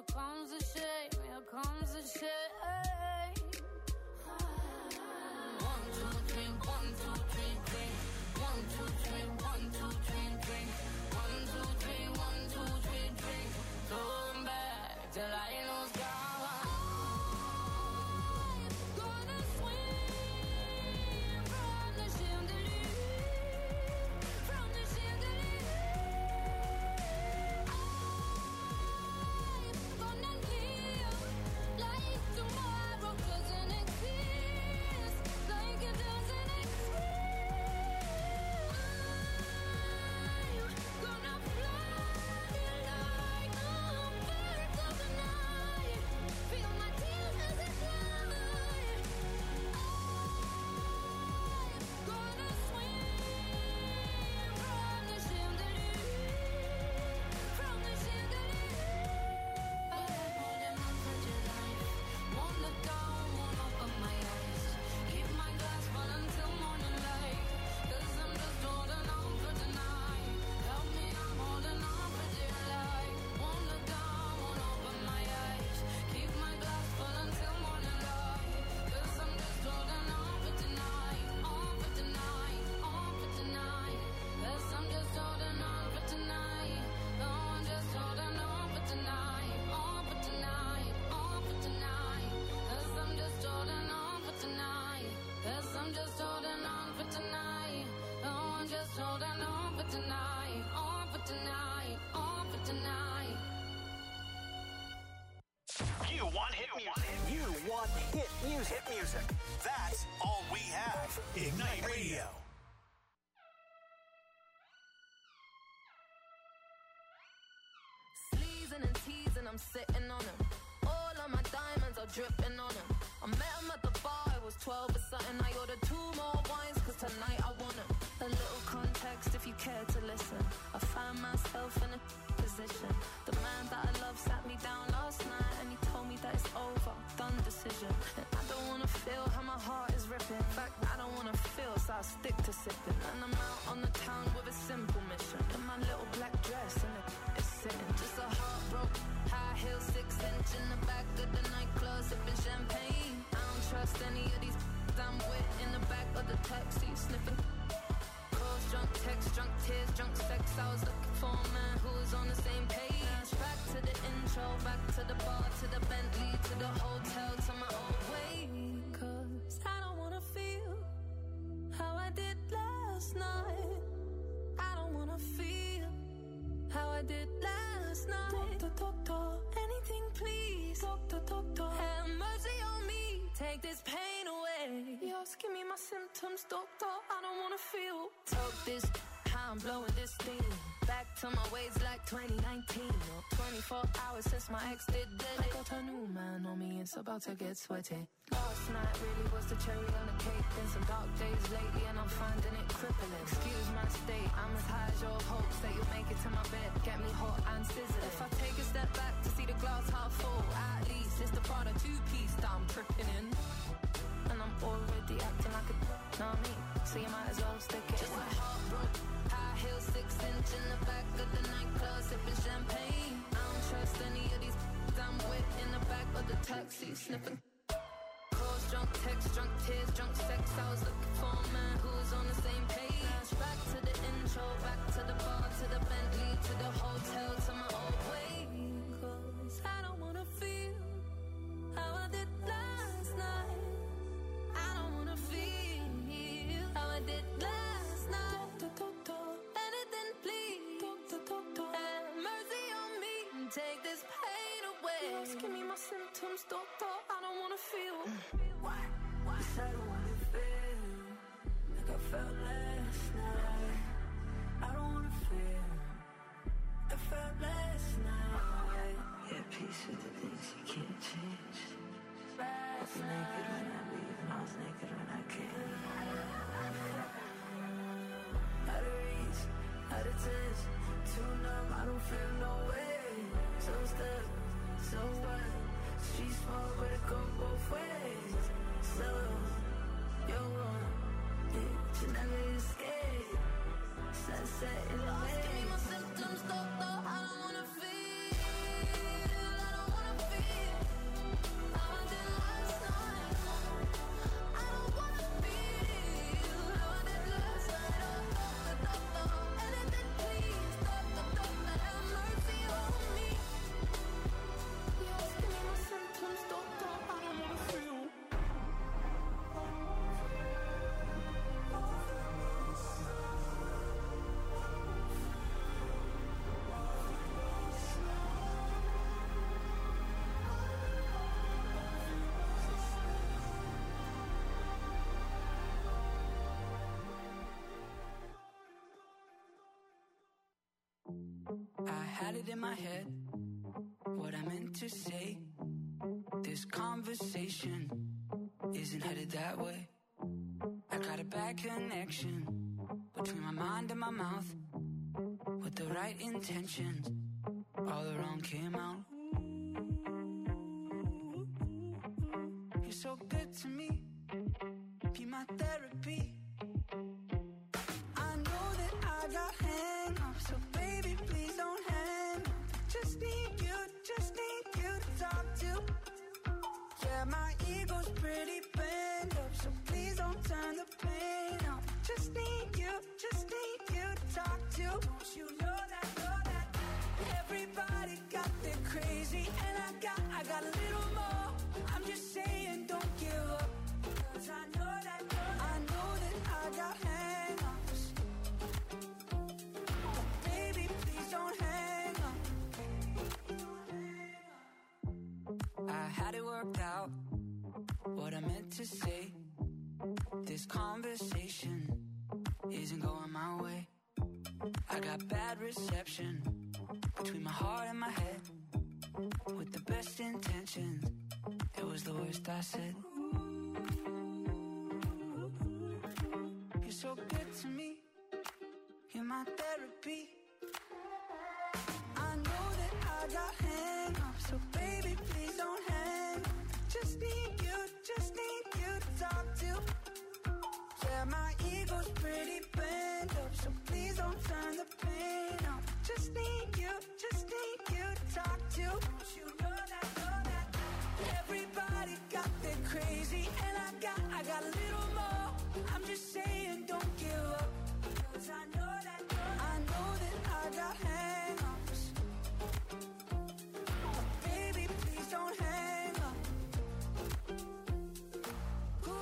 comes the shame, here comes the shame. 1, 2, 3, 1, 2, 3, drink. 1, 2, 3, 1, 2, 3, drink. 1, 2, 3, 1, 2, 3, drink. Going back till I lose God. Hit music. That's all we have. Ignite Radio. Sleazing and teasing, I'm sitting on him. All of my diamonds are dripping on him. I met him at the bar, I was 12 or something. I ordered 2 more wines, cause tonight I want him. A little context if you care to listen. I found myself in a position. The man that I love sat me down last night and he told me that it's over, done decision. And I don't wanna feel how my heart is ripping. In fact, I don't wanna feel, so I stick to sipping. And I'm out on the town with a simple mission. In my little black dress and it's sitting. Just a heartbroken, high heel, 6-inch in the back of the nightclub, sipping champagne. I don't trust any of these I'm with in the back of the taxi, sniffing. Calls, drunk texts, drunk tears, drunk sex. I was looking for a man who was on the same page. Back to the intro, back to the bar, to the Bentley, to the hotel, to my old way. Cause I don't wanna feel how I did last night. I don't wanna feel how I did last night. Doctor, anything please. Doctor, have mercy on me. Take this pain away. You're asking me my symptoms, doctor. I don't wanna feel. Talk this, how I'm blowing this steam. Back to my ways like 2019. Or 24 hours since my ex did it. I got a new man on me, it's about to get sweaty. Last night really was the cherry on the cake. Been some dark days lately and I'm finding it crippling. Excuse my state, I'm as high as your hopes that you'll make it to my bed, get me hot and sizzling. If I take a step back to see the glass half full, at least it's the Prada 2-piece that I'm tripping in. And I'm already acting like a know me, so you might as well stick it. Just a heartbroken, high heel, 6-inch in the back of the nightclub, sipping champagne. I don't trust any of these I'm with in the back of the taxi, sniffing. Calls, drunk texts, drunk tears, drunk sex. I was looking for a man who was on the same page. Back to the intro, back to the bar, to the Bentley, to the hotel, to my old way. Cause I don't wanna feel how I did last night. I don't wanna feel how I did last night. Anything please. Have mercy on me and take this pain away. You're asking me my symptoms, doctor. I don't wanna feel. What? Yes, I don't wanna feel like I felt last night. I don't wanna feel I felt last night. Yeah, peace with the things you can't change. I was naked when I leave and I was naked when I came. Out of reach, out of touch, too numb, I don't feel no way. So stuck, so what? Street small, but it go both ways. So, you're wrong, yeah, you never escape. Sunset in the way. Give me my symptoms, doctor, I don't wanna feel. I don't wanna had it in my head, what I meant to say. This conversation isn't headed that way. I got a bad connection between my mind and my mouth. With the right intentions, all the wrong came out. You're so good to me, be my therapy. I know that I got hang-ups, so baby, please don't hang up. Just need you to talk to. Yeah, my ego's pretty bent up, so please don't turn the pain up. Just need you to talk to. Don't you know that everybody got their crazy, and I got a little more. I'm just saying, don't give up, 'cause I know that I got hang-ups. But baby, please don't hang up. I had it worked out, what I meant to say. This conversation isn't going my way. I got bad reception between my heart and my head. With the best intentions, it was the worst I said. You're so good to me, you're my therapy. I know that I got hang-ups, so baby, please don't hang up. Just need you to talk to. Yeah, my ego's pretty bent up, so please don't turn the pain up. Just need you to talk to. Don't you know that everybody got their crazy, and I got a little more. I'm just saying, don't give up, 'cause I know that I got hang-ups. But baby, please don't hang up. Who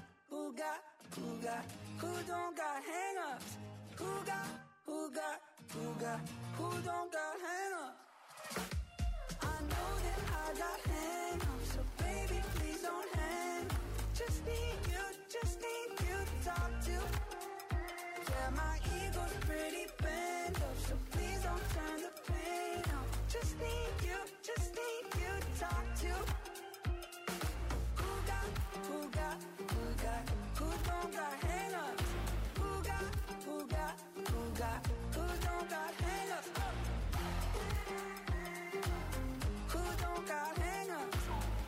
don't got hang-ups? Who don't got hang-ups? I know that I got hang-ups, so baby, please don't hang up. Just need you to talk to. Yeah, my ego's pretty bent up, so please don't turn the pain up. Just need you to talk to. Who don't got hang-ups? Who don't got hang-ups? Who don't got hang-ups?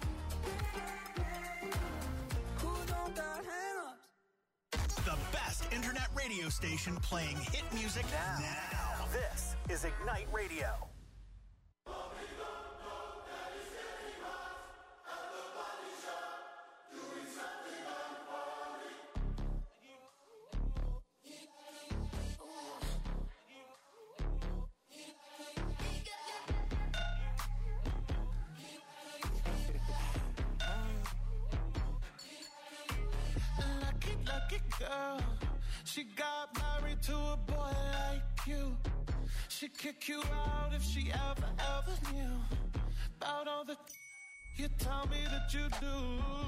Who don't got hang-ups? The best internet radio station playing hit music now. This is Ignite Radio. Lucky girl, she got married to a boy like you. She'd kick you out if she ever knew about all the you tell me that you do.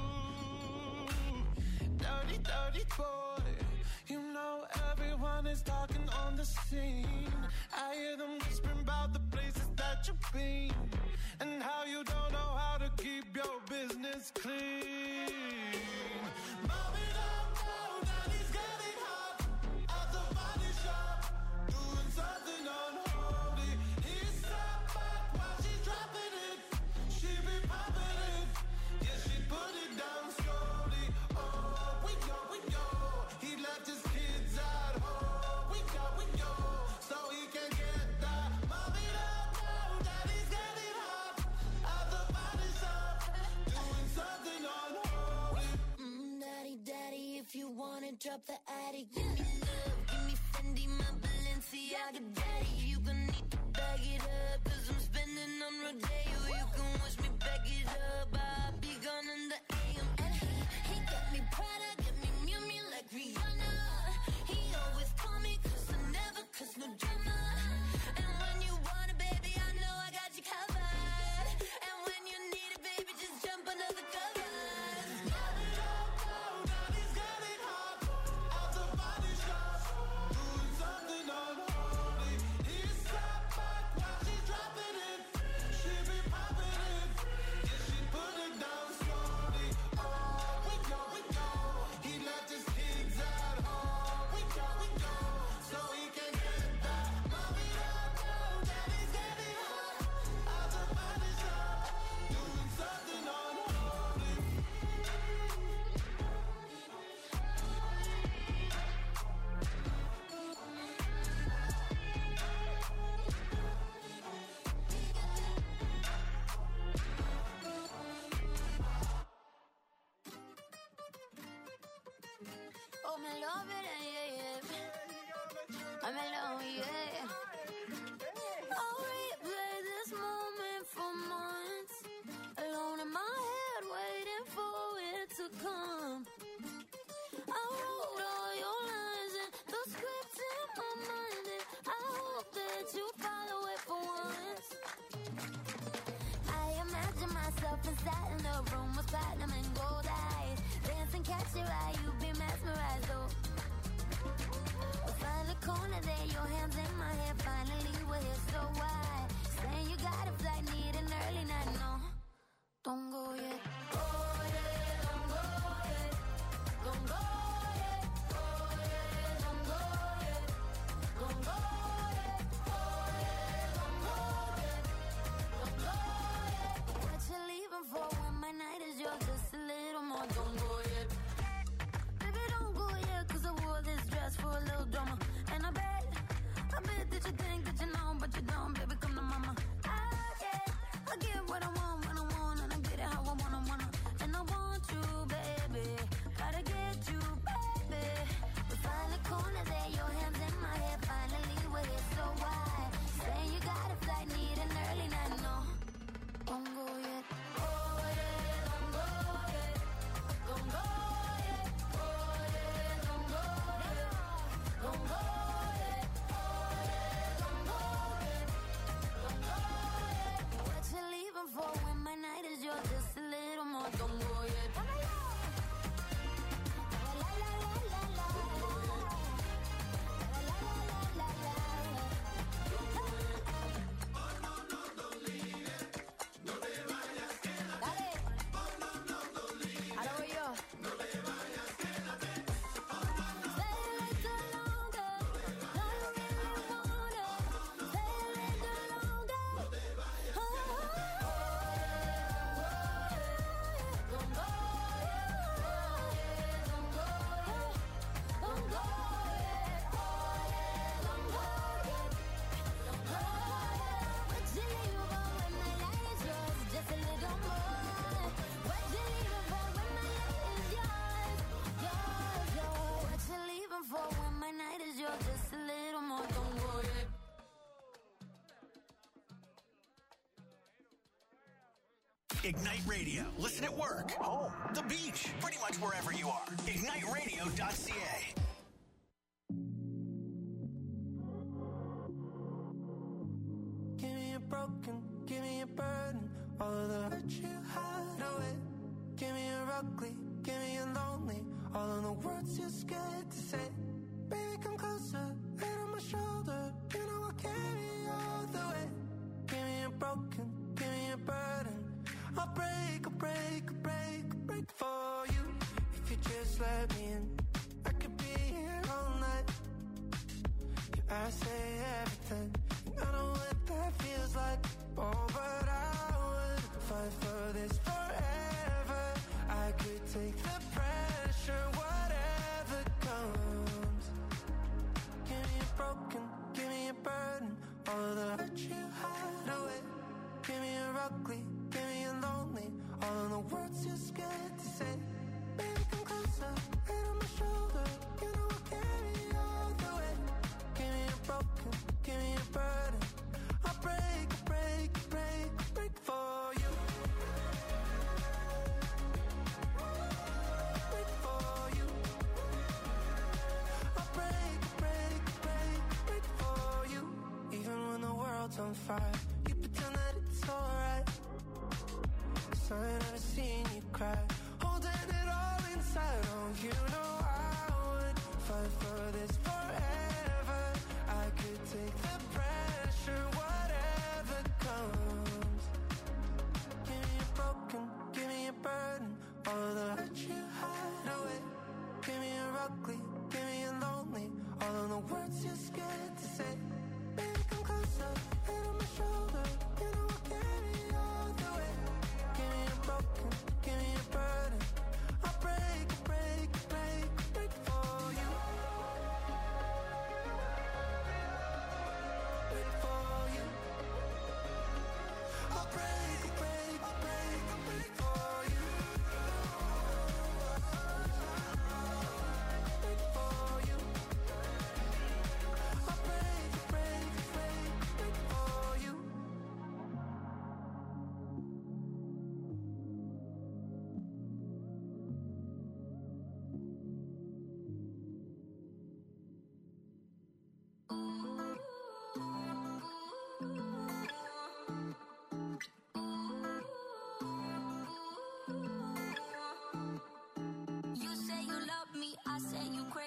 Dirty boy, you know everyone is talking on the scene. I hear them whispering about the places that you've been and how you don't know how to keep your business clean. Mommy, don't know that he's getting hot at the body shop, doing something unholy. He sat back while she's dropping it. She be popping it, yeah, she put it down slowly. Oh, we go. He left his kids at home. We go, so he can get that. Mommy, don't know that he's getting hot at the body shop, doing something unholy. Daddy, if you wanna drop the attic, give me love, give me Fendi, my Balenciaga. Daddy, you gon' need to bag it up, 'cause I'm spending on Rodeo. You can wish me back it up, I'll be gone in the AM. And he got me Prada, got me Miu Miu like Rihanna. He always call me 'cause I never, 'cause no drama. And when you want it, baby, I know I got you covered. And when you need it, baby, just jump under the covers. Mommy, don't know that he's getting hot at the body shop, doing something unholy. He sat back while she's in love with it, yeah. I'm in love, yeah. I'll replay this moment for months. Alone in my head, waiting for it to come. I wrote all your lines and the script in my mind, and I hope that you follow it for once. I imagine myself inside in the room with platinum and gold eyes. Dance and catch your eye, you be mesmerized, oh. We'll find a corner there, your hands in my hair. Finally we're here, so why? Saying you got a flight, need an early night, no. Don't go yet. Oh yeah, don't go yet. Don't go yet. Oh yeah, don't go yet. Don't go yet. Oh yeah, don't go yet. Don't go yet. What you leaving for when my night is yours? Just a little more. Don't go yet. Baby, don't go yet, 'cause I wore this dress for a little drama. And I bet that you think that you know, but you don't. Baby, come to mama. I get what I want when I want, and I get it how I wanna. And I want you, baby. Gotta get you, baby. We find a corner there, your hands in my hair. Finally we're here, so why? Saying you got a flight, need an early night, no. Don't go yet. Oh yeah, don't go yet. Don't go yet. Oh yeah, don't go yet. Don't go yet. Oh yeah, don't go yet. Don't go yet. What you leaving for when my night is yours? Just a little more. Don't go yet. La la la la la la. La la la la la la. Dale. Ahora voy yo. Stay a little longer. No, you really wanna. Stay a little longer. Oh, don't go yet. Don't go yet. Don't go yet. Oh yeah, don't go yet. Don't go yet. What you leaving for when my night is yours? Just a little more. What you leaving for when my night is yours? Yours. What you leaving for when my night is yours? Just a little more. Don't go yet. Ignite Radio. Listen at work, home, the beach, pretty much wherever you are. IgniteRadio.ca. Give me a broken, give me a burden, all of the hurt you hide away. Give me a ugly, give me a lonely, all of the words you're scared to say. Baby, come closer, head on my shoulder, you know I'll carry you all the way. Give me a broken, give me a burden, I'll break for you. If you just let me in, I could be here all night. I say everything, and I know what that feels like. Oh, but I would fight for this forever. I could take the pressure, whatever comes. Give me a broken, give me a burden, all of the hurt you hide away. Give me a ugly, give me a lonely, all of the words you're scared to say. Baby, come closer, head on my shoulder, you know I'll carry you all the way. Give me a broken, give me a burden, I'll break for you. Break for you. I'll break for you. Even when the world's on fire, you pretend that it's alright. 'Cause I ain't never seen you cry, holding it all inside. Oh, you know I would fight for this forever. I could take the pressure, whatever comes. Give me a broken, give me a burden, all of the hurt you hide away. Give me a ugly, give me a lonely, all of the words you're scared to say. Baby, come closer, head on my shoulder, you know I'll carry you all the way. Give me a broken, give me a burden,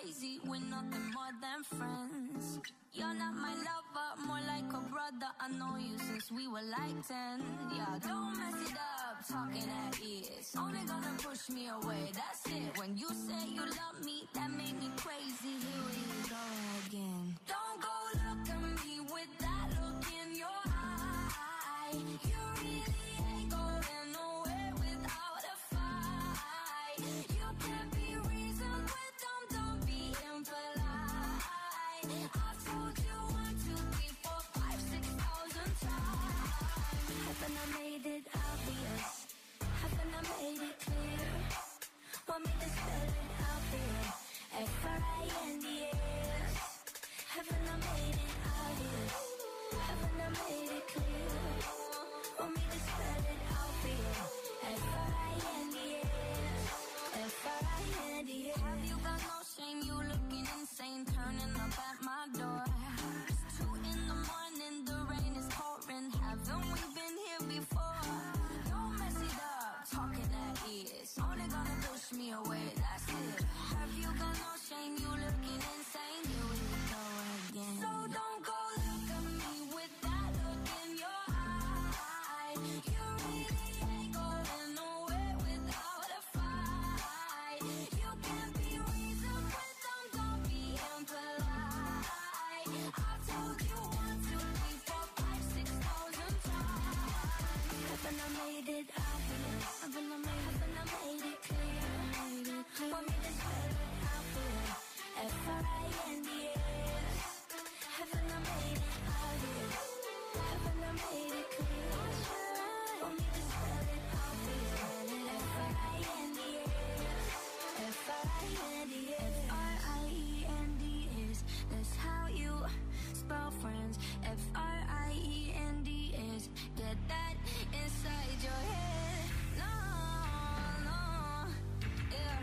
crazy, we're nothing more than friends. You're not my lover, more like a brother. I know you since we were like 10. Yeah, don't mess it up, talking at ears. Only gonna push me away, that's it. When you say you love me, that made me crazy. Here we go again. Don't go look at me with that look in your eye. You really ain't going nowhere without a fight. You can't be reasoned with them, don't be impolite. I've told you 1, 2, 3, 4, 5, 6,000 times. Haven't I made it obvious? Haven't I made it clear? Want me to spell it out for you? F-R-I-N-D-S. Haven't I made it obvious? Haven't I made it clear? Want me to spell it out for you? F-R-I-N-D-S. F-R-I-N-D-S. Have you got no shame? You looking insane, turning up at my door. It's 2 in the morning, the rain is pouring. Haven't we been here before? Don't mess it up, talking at ears. Only gonna push me away, that's it. Have you got no shame? You looking insane. Here we go again. So don't go look at me with that look in your eye. You really ain't going nowhere without a fight. You can't be reasoned with them, don't be impolite. I've told you 1, 2, 3, 4, 5, 6,000 times. Haven't I made it obvious? Haven't I made it clear? Want me to spell it out for you? F-R-I-N-D-S. Haven't I made it obvious? Haven't I made it clear? Want me to spell it out for you? F-R-I-N-D-S. F-R-I-N-D-S. F-R-I-E-N-D-S. That's how you spell friends. F-R-I-E-N-D-S. Get that inside your head. No, no, yeah,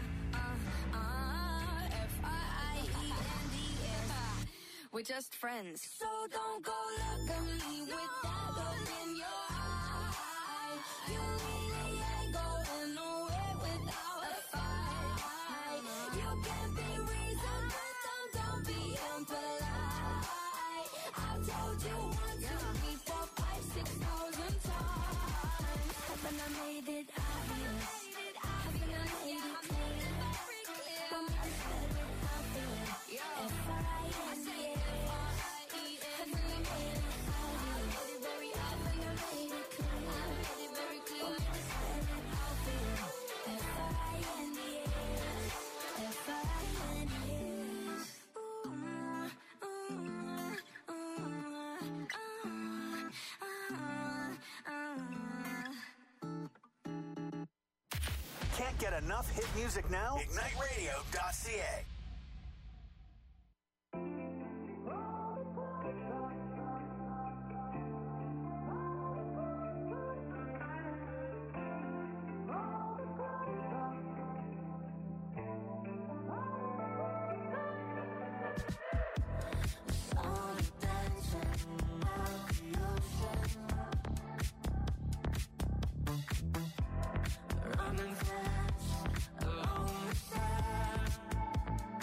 F-R-I-E-N-D-S. We're just friends. So don't go look at me with that look in your eye. You really ain't going nowhere without a fight. You can't be reasoned with them, don't be impolite. I've told you 1, 2, 3, 4, 5, 6,000 times. Haven't I made it obvious? Haven't I made it clear? Want me to spell it out for you? F-R-I-N-D-S. Haven't I made it obvious? Haven't I made it clear? Want me to spell it out for you? F-R-I-N-D-S. F-R-I-N-D-S. Can't get enough hit music now? IgniteRadio.ca. Running fast along the side.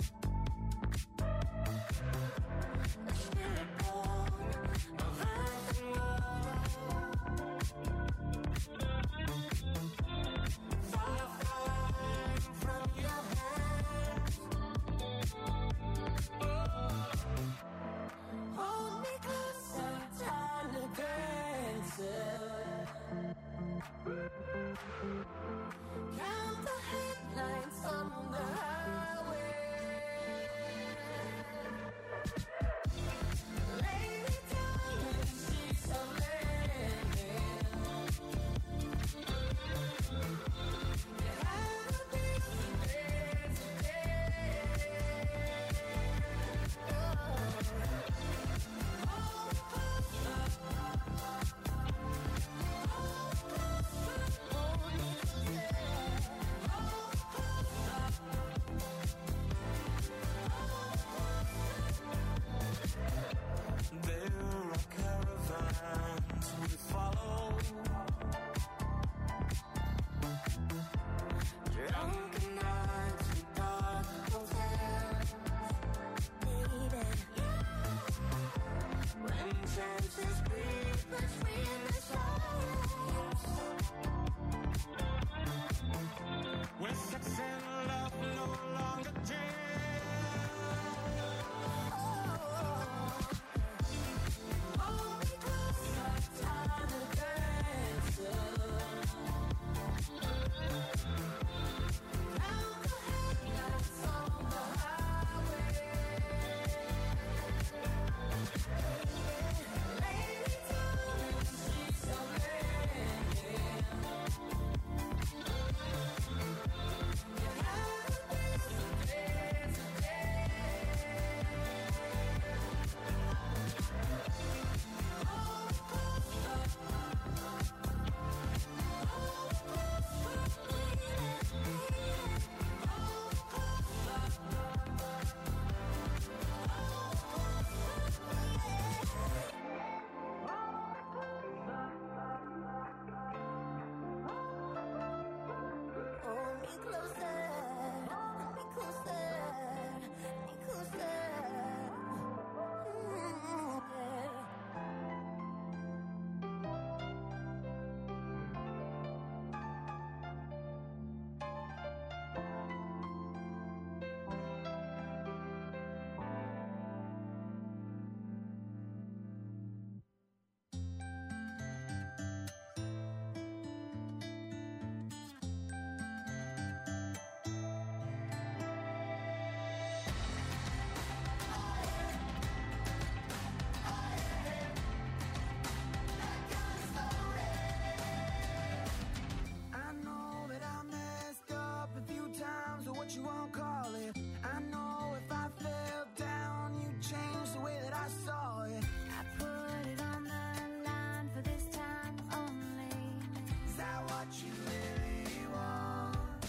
You won't call it. I know if I fell down, you'd change the way that I saw it. I put it on the line for this time only. Is that what you really want?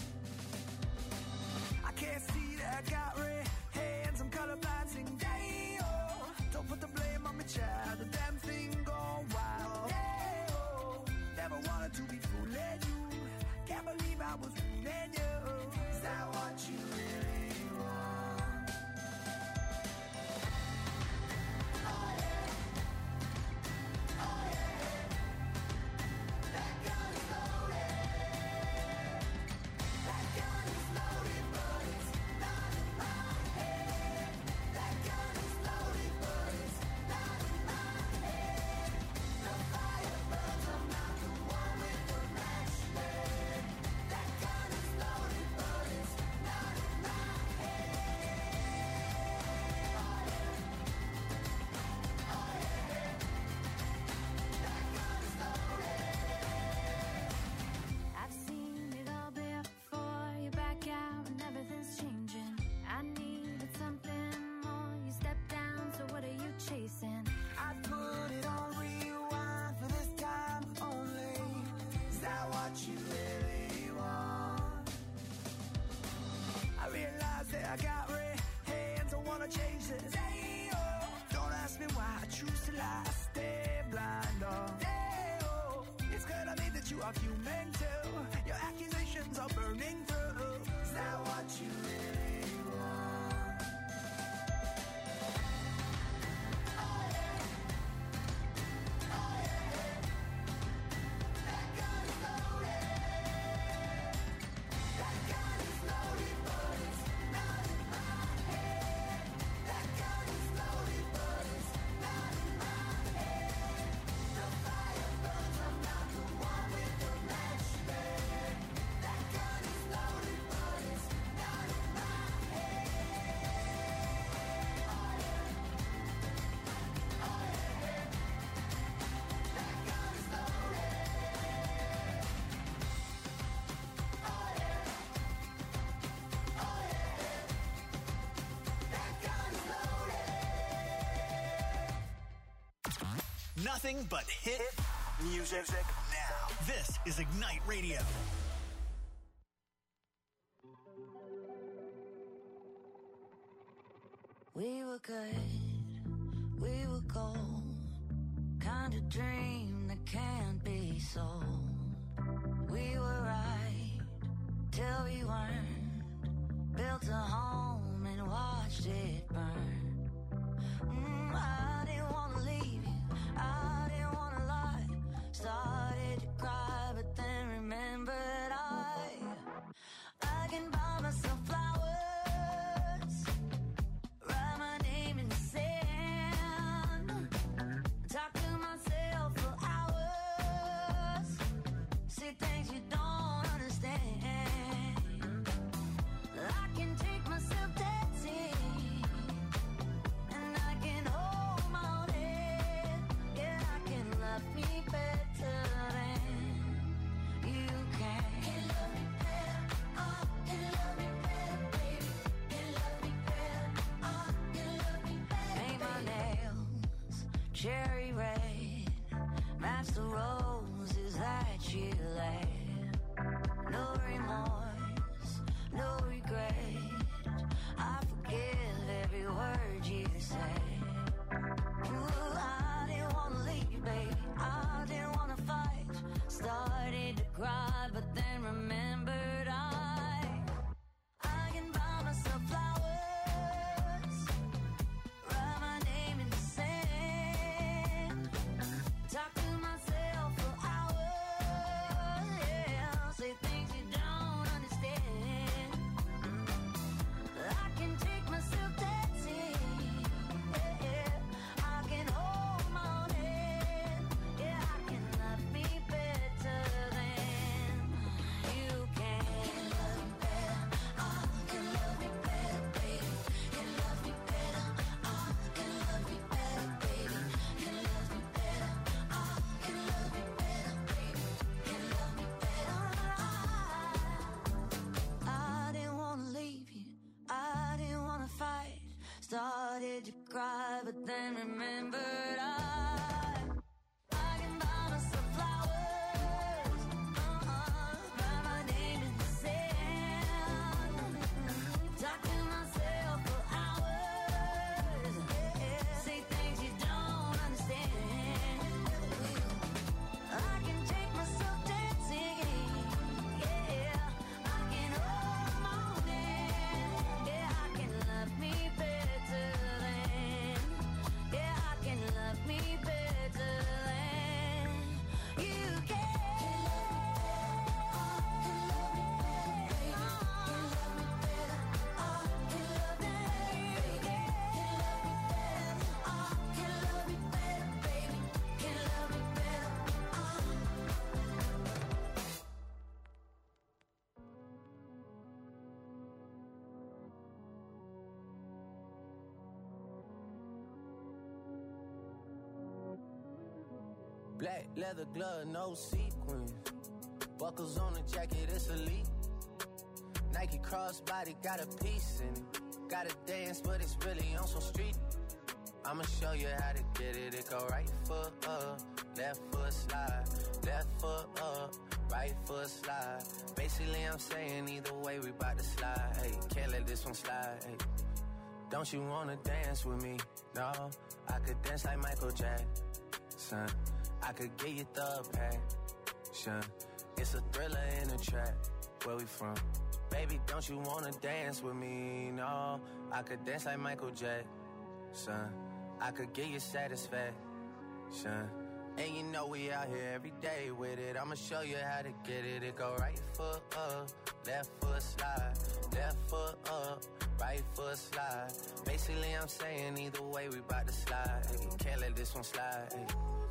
I can't see that I got red hands, I'm colorblind, sing day, oh. Don't put the blame on me, child, the damn thing gone wild. Hey, oh. Never wanted to be fooling you, can't believe I was fooling you. Is that what you really want? Oh yeah, oh yeah, that gun is loaded. That gun is loaded, but it's not in my head. That gun is loaded, but it's not in my head. The fire burns, I'm not the one with the match red. That gun is loaded, but it's not in my head. Oh yeah, oh yeah, that gun is loaded. I've seen it all before. You back out and everything's changing. I needed something more. You step down, so what are you chasing? I put it on rewind for this time only. Is that what you really want? I realize that I got red hands, I wanna change this. Hey, oh. Don't ask me why I choose to lie, I stay blind, oh. Hey, oh. It's clear to me that you are human too. Your accusations are burning through. Is that what you really want? Oh yeah, oh yeah, that gun is loaded. That gun is loaded, but it's not in my head. That gun is loaded, but it's not in my head. The fire burns, I'm not the one with the match red. That gun is loaded, but it's not in my head. Oh yeah, oh yeah, that gun is loaded. Oh yeah, oh yeah, that gun is loaded. Nothing but hit music now. This is Ignite Radio. We were good, we were gold. Kind of dream that can't be sold. We were right till we weren't. Built a home and watched it burn. I didn't want to leave you, I didn't want to lie. Started to cry, but then remembered I can buy myself flowers, write my name in the sand, talk to myself for hours, see things you don't understand. I can take myself dancing but then remembered I can buy myself flowers, write my name in the sand, talk to myself for hours, say things you don't understand. I can take myself dancing, yeah, I can hold my hand, yeah, I can love me better than, yeah, I can love me better than you can. Black leather glove, no sequins. Buckles on the jacket, it's elite. Nike crossbody got a piece in it. Gotta dance, but it's really on some street. I'ma show you how to get it. It go right foot up, left foot slide. Left foot up, right foot slide. Basically, I'm saying either way, we bout to slide. Hey, can't let this one slide. Hey. Don't you wanna dance with me? No, I could dance like Michael Jackson. I could get you the passion. It's a thriller in a trap. Where we from? Baby, don't you wanna dance with me? No, I could dance like Michael Jackson. I could get you satisfaction. And you know we out here every day with it. I'ma show you how to get it. It go right foot up, left foot slide. Left foot up, right foot slide. Basically, I'm saying either way, we bout to slide. Hey, can't let this one slide. Hey.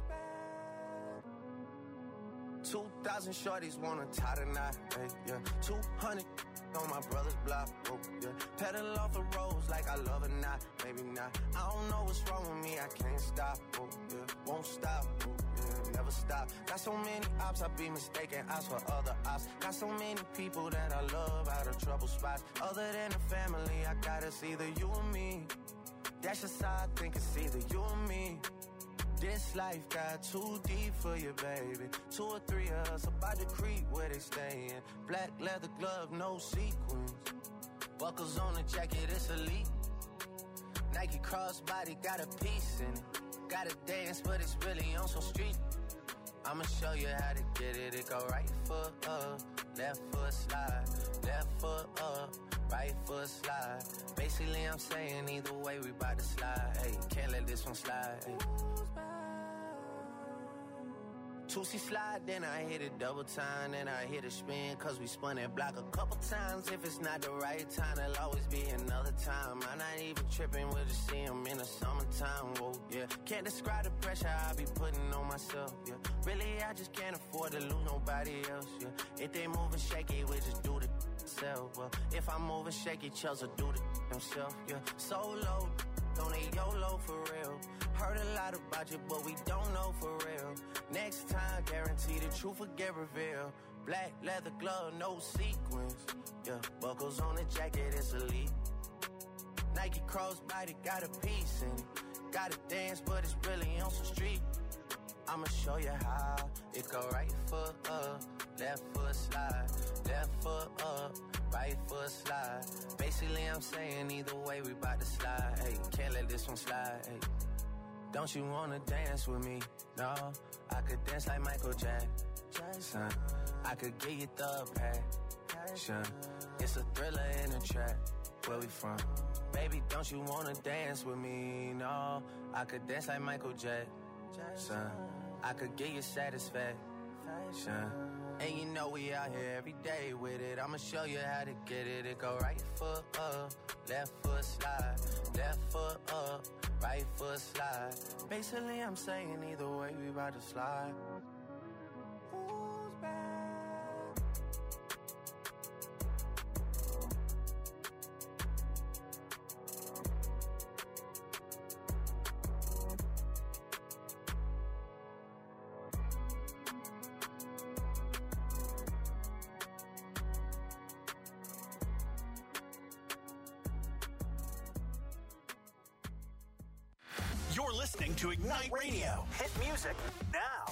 2,000 shorties wanna tie the knot, hey, yeah. 200 on my brother's block, oh, yeah. Pedal off the roads like I love it, not, maybe not. I don't know what's wrong with me, I can't stop, oh, yeah. Won't stop, oh, yeah, never stop. Got so many ops, I be mistaken ops for other ops. Got so many people that I love out of trouble spots. Other than the family, I got it's either you or me. That's just how I think it's either you or me. This life got too deep for you, baby. 2 or 3 of us about to creep where they stayin'. Black leather glove, no sequins. Buckles on the jacket, it's elite. Nike crossbody got a piece in it. Gotta dance, but it's really on some street. I'ma show you how to get it. It go right foot up, left foot slide. Left foot up, right foot slide. Basically, I'm saying either way, we bout to slide. Hey, can't let this one slide. Hey. 2C slide, then I hit it double time, then I hit a spin, cause we spun that block a couple times. If it's not the right time, there'll always be another time. I'm not even tripping, we'll just see them in the summertime, whoa, yeah. Can't describe the pressure I be putting on myself, yeah. Really, I just can't afford to lose nobody else, yeah. If they moving shaky, we just do the self, well. If I'm moving shaky, Chelsea do the himself, yeah. Solo, don't need YOLO for real. Heard a lot about you, but we don't know for real. Next time, guarantee the truth will get revealed. Black leather glove, no sequins. Yeah, buckles on the jacket, it's elite. Nike crossbody got a piece in it. Gotta dance, but it's really on some street. I'ma show you how. It go right foot up, left foot slide. Left foot up, right foot slide. Basically, I'm saying either way, we bout to slide. Hey, can't let this one slide. Hey. Don't you wanna dance with me? No, I could dance like Michael Jackson. I could get you the passion. It's a thriller in a trap. Where we from? Baby, don't you wanna dance with me? No, I could dance like Michael Jackson. I could get you satisfaction. And you know we out here every day with it. I'ma show you how to get it. It go right foot up, left foot slide. Left foot up, right foot slide. Basically, I'm saying either way, we about to slide. Who's back? You're listening to Ignite Radio. Hit music now.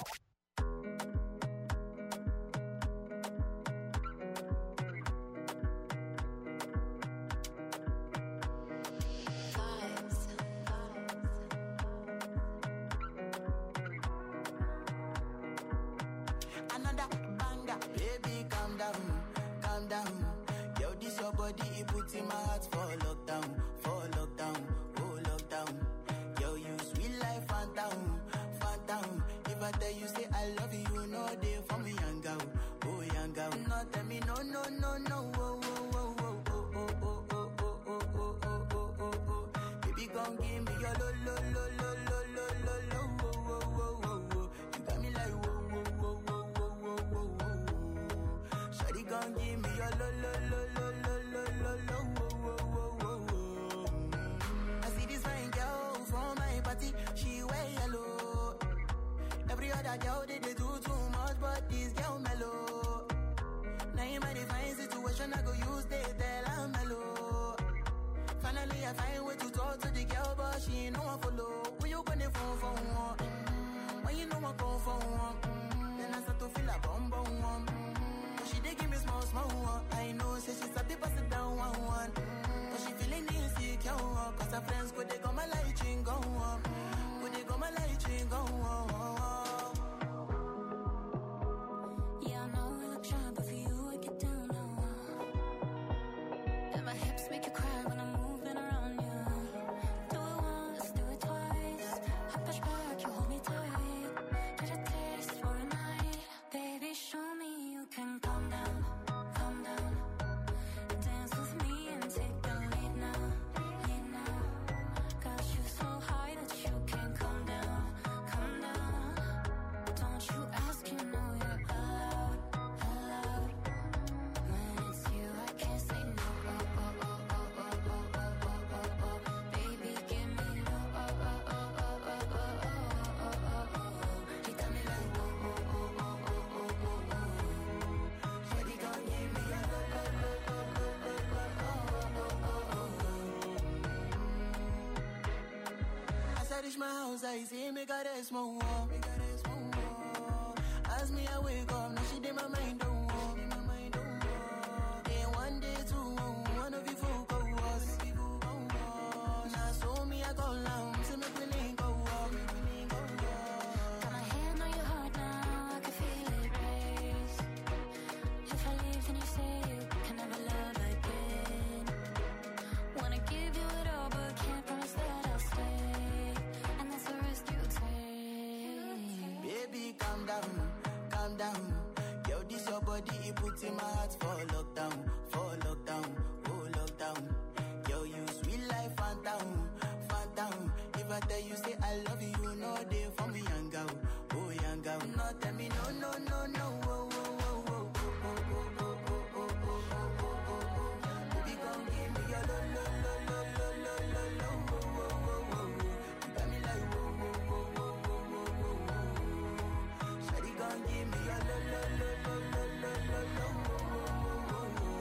Another banger, baby, calm down, calm down. Yo, this your body, it puts in my heart for lockdown, oh lockdown. Yo, you sweet life, phantom, phantom. If I tell you say I love you, you know they for me, young girl, oh young girl. No, tell me no, no, no, no, oh, oh, oh, oh, oh, oh, oh, oh, oh, oh, oh, oh, oh, oh, oh. Baby, gon' give me your lo, lo, lo, lo, lo, lo, lo, lo, oh, oh, oh, oh, oh. You got me like whoa, whoa, whoa, whoa, whoa, whoa, whoa, whoa. Shawty gon' give me your lo, lo, lo, lo, lo, lo, lo, lo, oh, oh, oh, oh, oh. I see this fine girl from my party, she wear yellow. Every other girl they do too much, but this girl mellow. Now in my divine situation, I go use they tell I'm mellow. Finally, I find way to talk to the girl, but she ain't no one follow. When you gonna phone for one? When you know I go for one? Then I start to feel a bum bum one. But she dey give me small small one. I know, say she's a bit pass it down one one. But she feeling insecure, cause her friends go they go my light ring go on. Go they go my light ring go on. Yeah, I know we look shy, but for you I get down low. And my hips make you cry when I'm moving around you. Do it once, do it twice. I push back, you hold me tight. Get a taste for a night. Baby, show me you can calm down, calm down. Dance with me and take the lead now, lead now. Got you so high that you can't come down, come down. Don't you ask, you know you're allowed, allowed. When it's you, I can't say no. Oh, oh, oh, oh, oh, oh, oh, oh, oh, oh. Baby, give me low. Oh, oh, oh, oh, oh, oh, oh, oh, oh, oh. You got me like whoa, whoa, whoa, whoa, whoa, whoa, whoa, whoa. Shawty gon' give me a low, low, low, low, low, low, low, oh, oh, oh, oh. As I reach my house, I see me got a small wall. As me, I wake up, now she did my mind don't walk. Day one, day two, one of you folk go us. Now so me, I go down, see me feeling go up. Got my hand on your heart now, I can feel it race. If I leave, then you say you can never love again. Wanna give you it all, but can't promise that I'll stay. And that's the risk you take. Baby, calm down, calm down. Yo, this your body, it puts in my heart for lockdown, oh lockdown. Yo, you sweet life, phantom, phantom. If I tell you say I love you, you know they for me, young girl, oh young girl. No, tell me no, no, no, no, oh, oh, oh, oh, oh, oh, oh, oh, oh, oh, oh, oh, oh. Baby, gon' give me your lo, lo, lo, lo, lo, lo, lo, lo, oh, oh, oh, oh, oh. You got me like whoa, whoa, whoa, whoa, whoa, whoa, whoa, whoa. Shawty gon' give me your lo, lo, lo, lo, lo, lo, lo, lo, oh, oh, oh, oh, oh.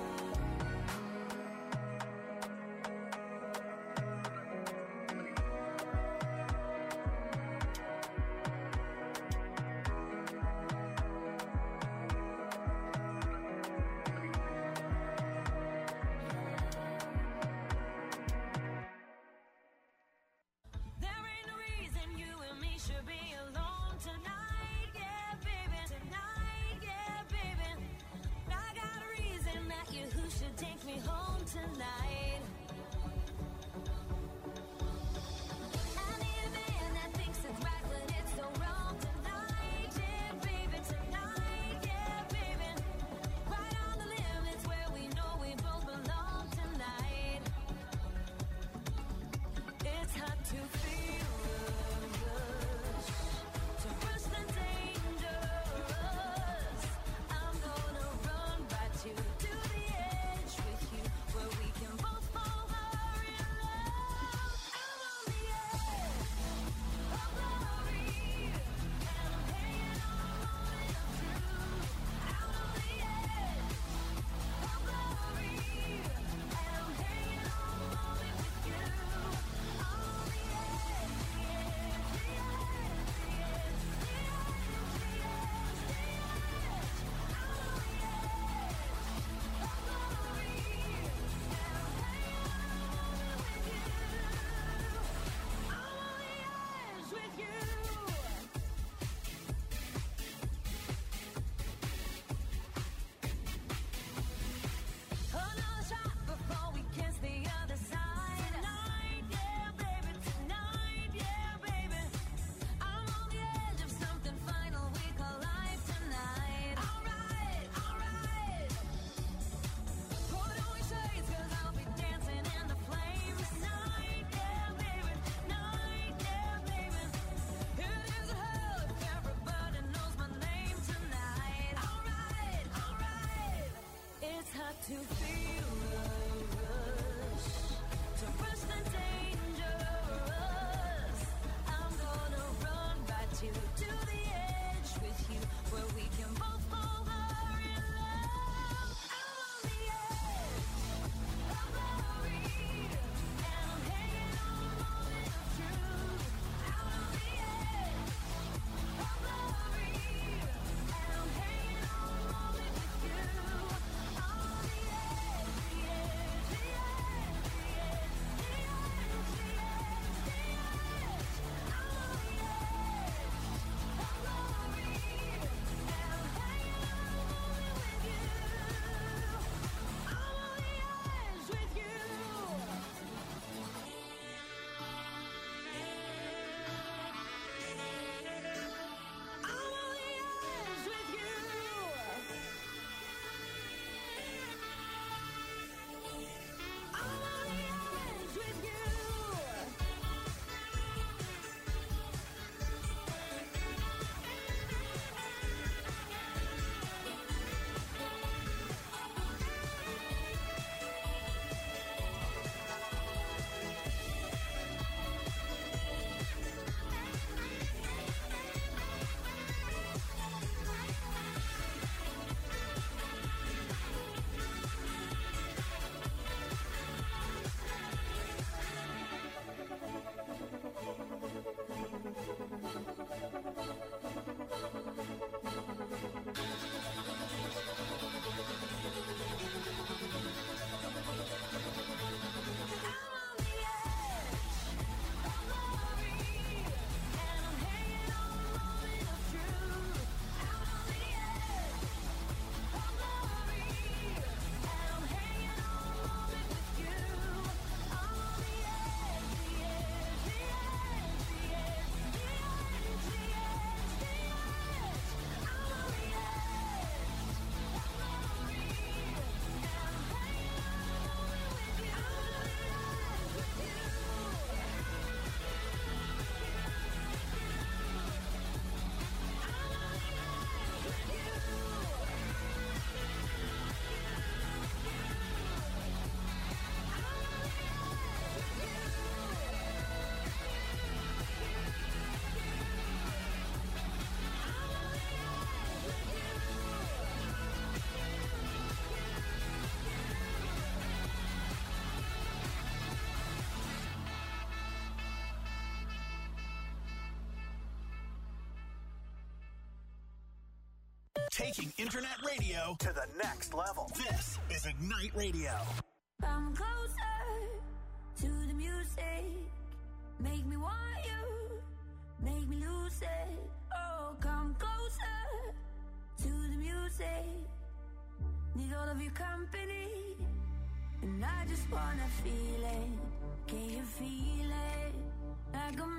There ain't no reason you and me should be alone tonight, yeah, baby. Tonight, yeah, baby. I got a reason that you who should take me home tonight. I need a man that thinks it's right, but it's so wrong tonight, yeah, baby. Tonight, yeah, baby. Right on the limits where we know we both belong tonight. It's hard to feel the rush, to rush the dangerous. I'm gonna run right to the edge with you, where we can both Taking internet radio to the next level. This is Ignite Radio. Come closer to the music. Make me want you. Make me lose it. Oh, come closer to the music. Need all of your company. And I just wanna feel it. Can you feel it? Like a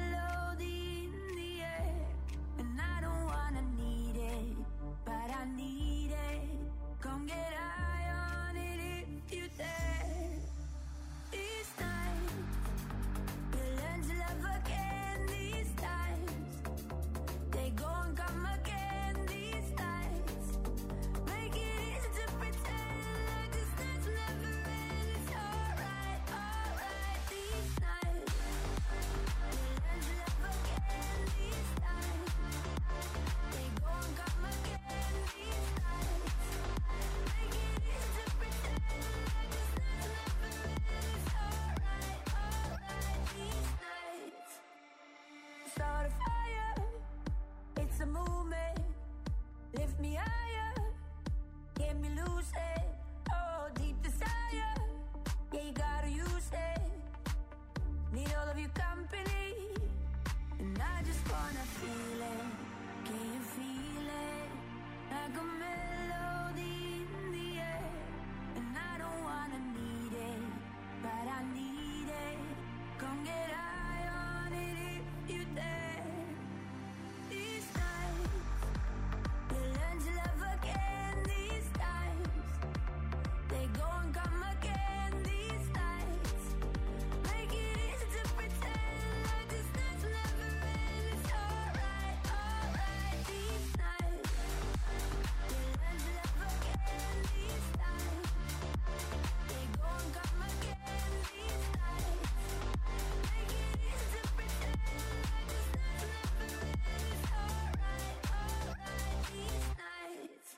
melody in the air. And I don't wanna need it, but I need it. Come get high on it if you dare. These nights, we'll learn to love again. These times, they go and come again. These nights, make it easy to pretend like this night's never end. It's alright, alright. These nights, we'll learn to love again. These times, they go and come again. These nights, make it easy to pretend like this night's never end. It's alright, alright. These nights, start a fire. It's a movement. Lift me higher. Get me loose it. Oh, deep desire. Yeah, you gotta use it. Need all of your company. And I just wanna feel it. Can you feel it? Like a melody in the air. And I don't wanna need it, but I need it. Come get high on it if you dare. These nights, we'll learn to love again. These times, they go and come again. These nights, make it easy to pretend like this night's never end. It's alright, alright. These nights, we'll learn to love again. These times, they go and come again. These nights, make it easy to pretend like this night's never end. It's alright, alright. These nights.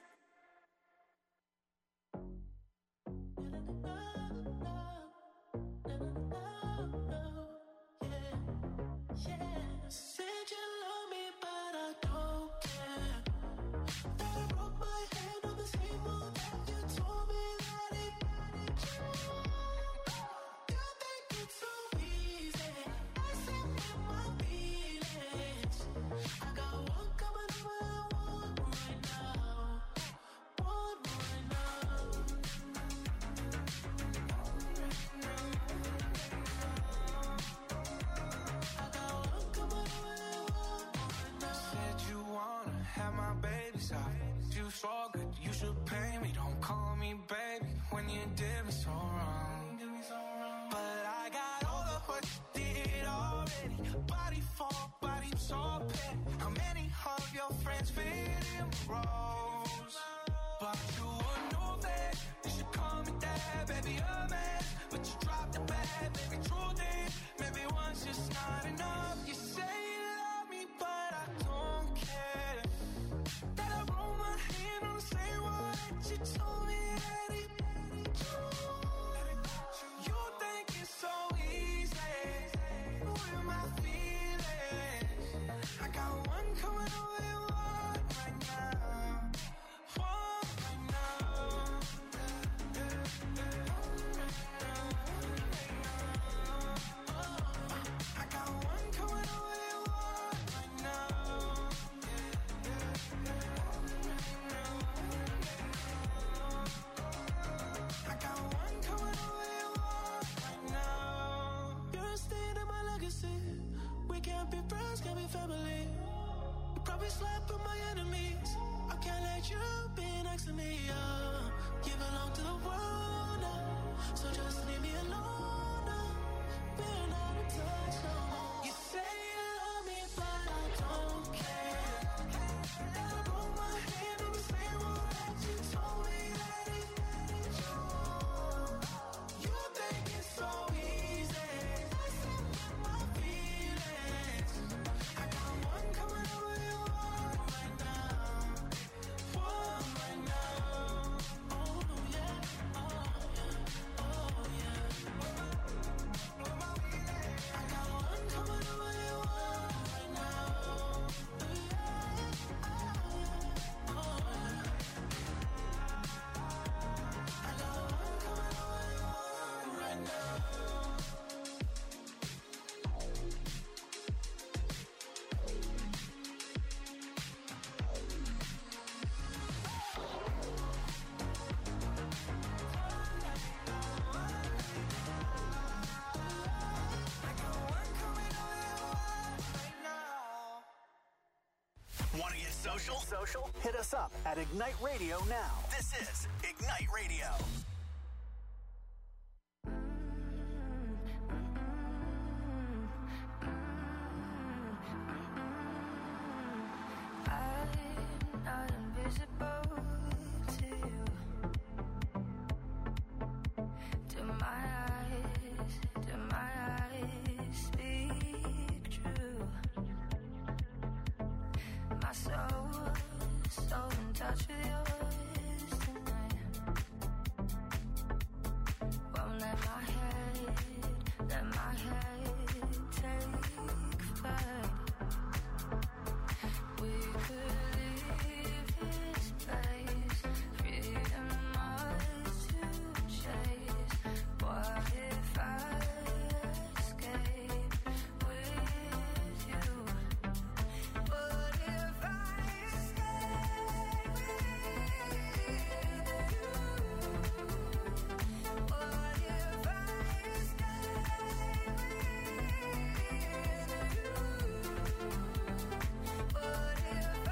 Said you love me, but I don't care. That I broke my hand on the same one that you told me that it you think it's so easy. I sit with my feelings. I got one coming over and one right now. One right now. Said you wanna have my baby's out. You so good, you should pay me. Don't call me baby when you did me so wrong. But I got all of what you did already. Body for body, so pet. How many of your friends fit in rows? But you a new vet, you should call me dad, baby, a man. But you dropped the bag, baby, truth is, maybe one's just not enough. You say you love me, but I don't care. That I roll my hand on the same one that you told me that it you think it's so easy. With my feelings, I got one coming over and one right now. One right now. I got one coming over and one right now. I got one coming over and one right now. You're a stain in my legacy. We can't be friends, can't be family. You probably slap with my enemies. I can't let you be next to me. You belong to the world now, so just leave me alone now. We're not in touch no more. You say you love me, but I don't care. That I broke my hand on the same one that you told me that it you think it's so easy. I sit with my feelings. I got one coming over and one right now. One right now. social? Hit us up at Ignite Radio now. This is Ignite Radio. I'm not invisible to you. Do my eyes speak true? My soul's so in touch with yours tonight. Won't let my head take flight. We could leave this place, freedom ours to chase. What if I escape with you? What if I escape with you? What if I escape with you? What if I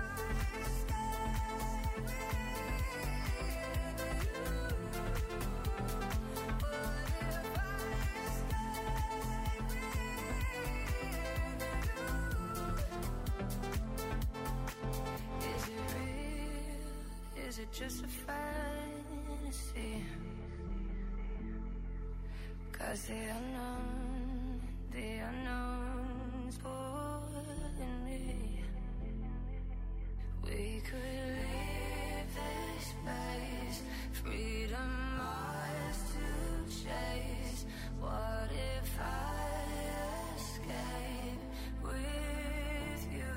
Is it real? Is it just a fantasy? 'Cause the unknown's pulling me. We could leave this space, freedom ours to chase. What if I escape with you?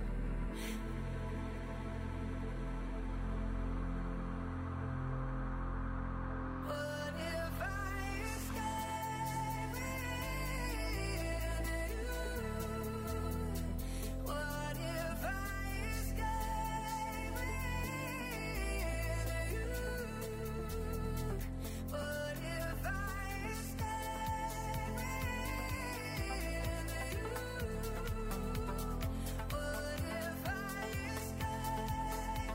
What if I escape with you? What if I escape with you? What if I escape with you? What if I escape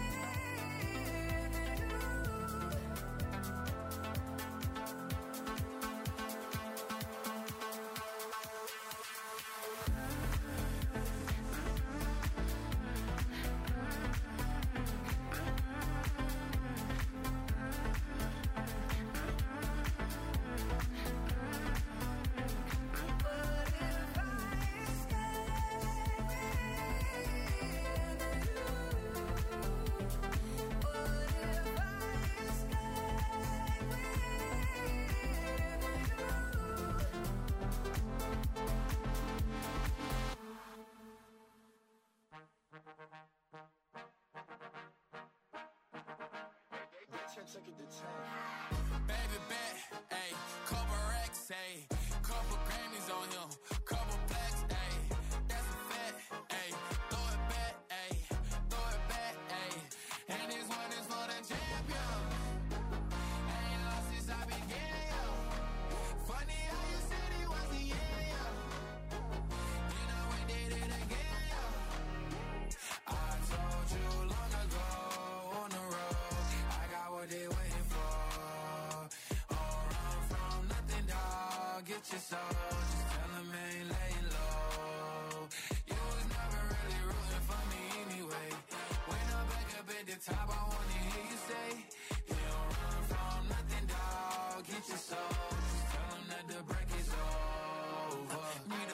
Baby bet, ayy, couple racks, ayy, couple Grammys on him, couple blacks, ayy, that's a fact, ayy, throw it back, ayy, and this one is for the champion. Ain't lost since I began, yo. Funny how you said it was the end, yo. Then I went did it again, yo. I told you long ago on the road, I got what they waiting for. Don't run from nothing, dog. Get your soul. Just tell them ain't laying low. You was never really rooting for me anyway. When I'm back up at the top, I wanna hear you say, you don't run from nothing, dog. Get your soul. Just tell them that the break is over. Need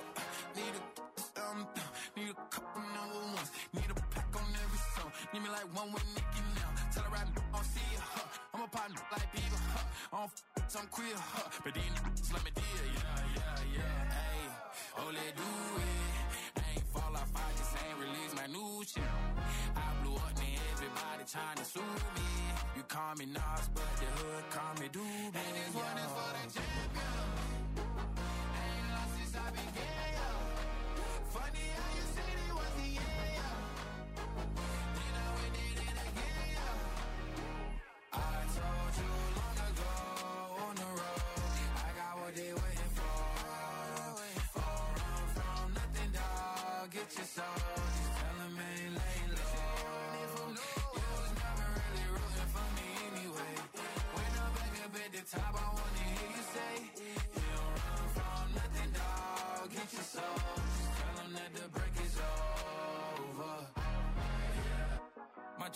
a couple number ones. Need a pack on every song. Need me like one with Nicki now. Tell her right, I'll see you, huh. I'm a partner like Bieber, huh. I don't some queer, huh. But these let me deal, yeah. Hey, oh, let do it. I ain't fall off, I just ain't release my new shit. I blew up, man, everybody trying to sue me. You call me Nas, but the hood call me Doobie. And this one is for the champion. Ain't lost since I began, yo. Funny how you said it was the end, yo. Then I went did it again, yo. I told you long ago on the road, I got what they waiting for. Don't run from nothing, dog. Get your soul. Just tell them ain't laying low.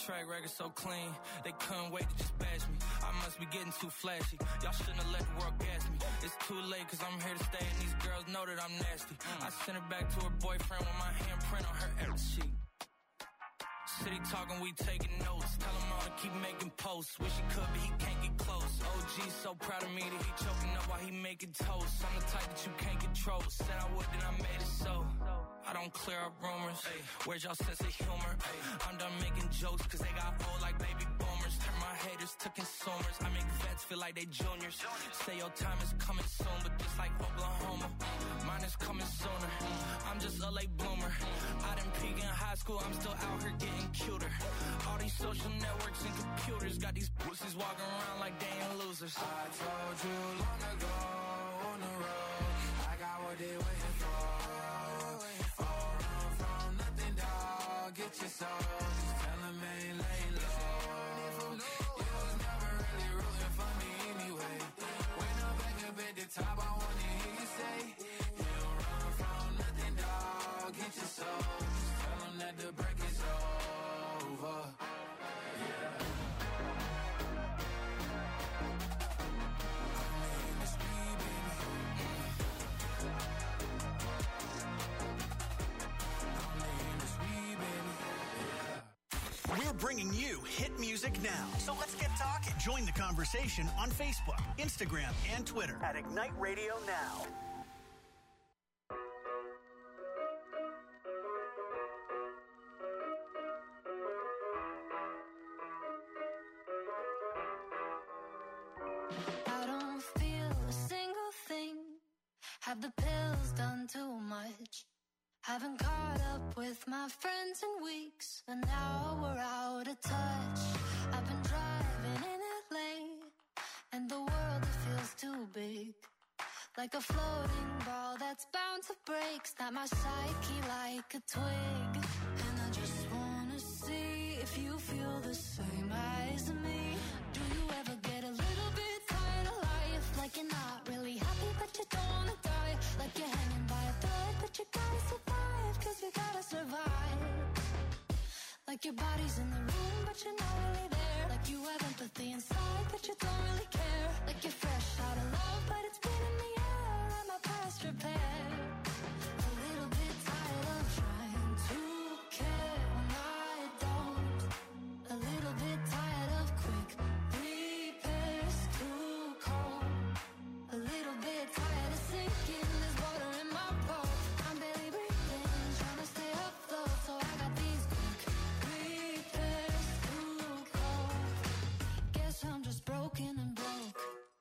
track record so clean, they couldn't wait to just bash me. I must be getting too flashy. Y'all shouldn't have let the world gas me. It's too late cause I'm here to stay and these girls know that I'm nasty. I sent her back to her boyfriend with my handprint on her ass sheet. City talking, we taking notes. Tell him all to keep making posts. Wish he could, but he can't get close. OG so proud of me that he choking up while he making toast. I'm the type that you can't control. Said I would, then I made it so. I don't clear up rumors. Where's y'all sense of humor? I'm done making jokes cause they got old like baby boomers. Turn my haters to consumers. I make vets feel like they juniors. Say your time is coming soon, but just like Oklahoma, mine is coming sooner. I'm just a late bloomer. I didn't peak in high school, I'm still out here getting cuter. All these social networks and computers got these pussies walking around like they ain't losers. I told you long ago on the road, I got what they waiting for. All run from nothing, dog. Get your soul, just tell them ain't lay low. You was never really rooting for me anyway. When I'm back up at the top, I wanna hear you say, you don't run from nothing, dog. Get your soul, just tell them that the break is over. We're bringing you hit music now. So let's get talking. Join the conversation on Facebook, Instagram, and Twitter at Ignite Radio Now. I don't feel a single thing. Have the pills done too much? Haven't caught up with my friends in weeks, and now we're out of touch. I've been driving in LA, and the world, it feels too big. Like a floating ball that's bound to break. Snap my psyche like a twig. And I just wanna see if you feel the same as me. Do you ever get a little bit tired of life? Like you're not really happy, but you don't wanna die. Like you're hanging by a thread, but you gotta survive, cause you gotta survive. Like your body's in the room, but you're not really there. Like you have empathy inside, but you don't really care. Like you're fresh out of love, but it's been in the air. I'm a past repair. A little bit tired of trying to care when I don't. A little bit tired of quick repairs, too cold. A little bit tired of sinking, there's water in my boat. I'm barely breathing, trying to stay afloat. So I got these quick repairs, too cold. Guess I'm just broken and broke.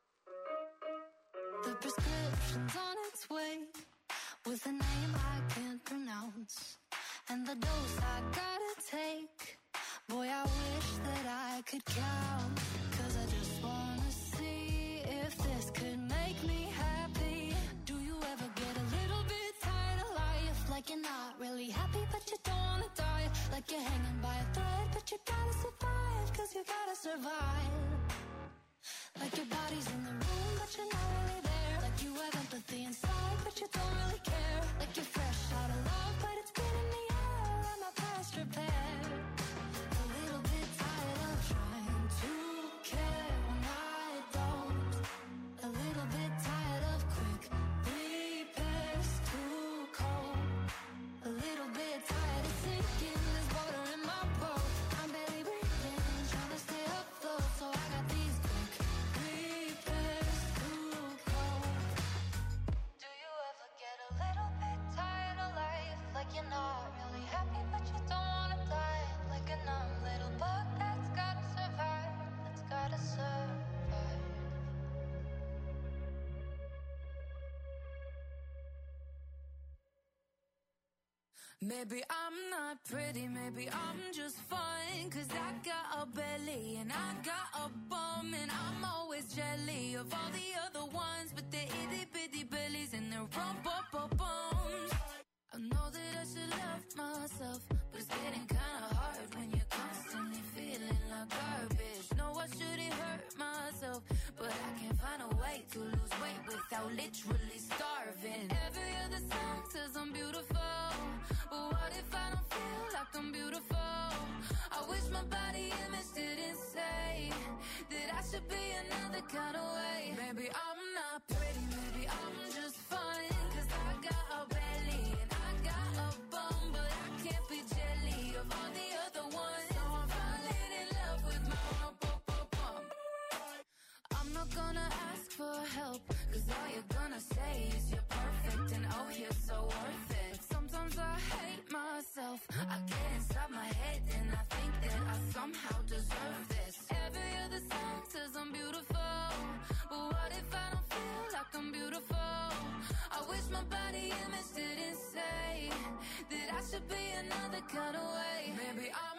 The prescription's on its way, with a name I can't pronounce, and the dose I gotta take. Boy, I wish that I could count, cause I just wanna see if this could make me happy. Do you ever get a little bit tired of life? Like you're not really happy, but you don't wanna die. Like you're hanging by a thread, but you gotta survive, cause you gotta survive. Like your body's in the room, but you're not really there. Like you have empathy inside, but you don't really care. Like you're fresh out of love, but it's been in the air. I'm a past repair. A little bit tired of trying to care when I don't. A little bit tired of quick repairs, too cold. A little bit tired of sinking, there's water in my boat. I'm barely breathing, trying to stay afloat. So I got these quick repairs, too cold. Do you ever get a little bit tired of life? Like you're not really happy, but you don't wanna die. Like a numb little bug that's gotta survive, that's gotta survive. Maybe I'm not pretty, maybe I'm just fine. Cause I got a belly and I got a bum, and I'm always jelly of all the other ones, but they're itty bitty bellies and they're rump-up-up-bums. I know that I should love myself, but it's getting kinda hard when you're constantly feeling like garbage. No, I shouldn't hurt myself, but I can't find a way to lose weight without literally starving. Every other song says I'm beautiful, but what if I don't feel like I'm beautiful? I wish my body image didn't say that I should be another kind of way. Maybe I'm not pretty, maybe I'm just fine. Cause I got a belly and I got a bum, but I can't be jelly of all the other ones. So I'm falling in love with my bum. I'm not gonna ask for help, cause all you're gonna say is you're perfect and oh you're so worth it. Sometimes I hate myself, I get inside my head and I think that I somehow deserve this. Every other song says I'm beautiful, but what if I don't feel like I'm beautiful? I wish my body image didn't say that I should be another kind of way. Maybe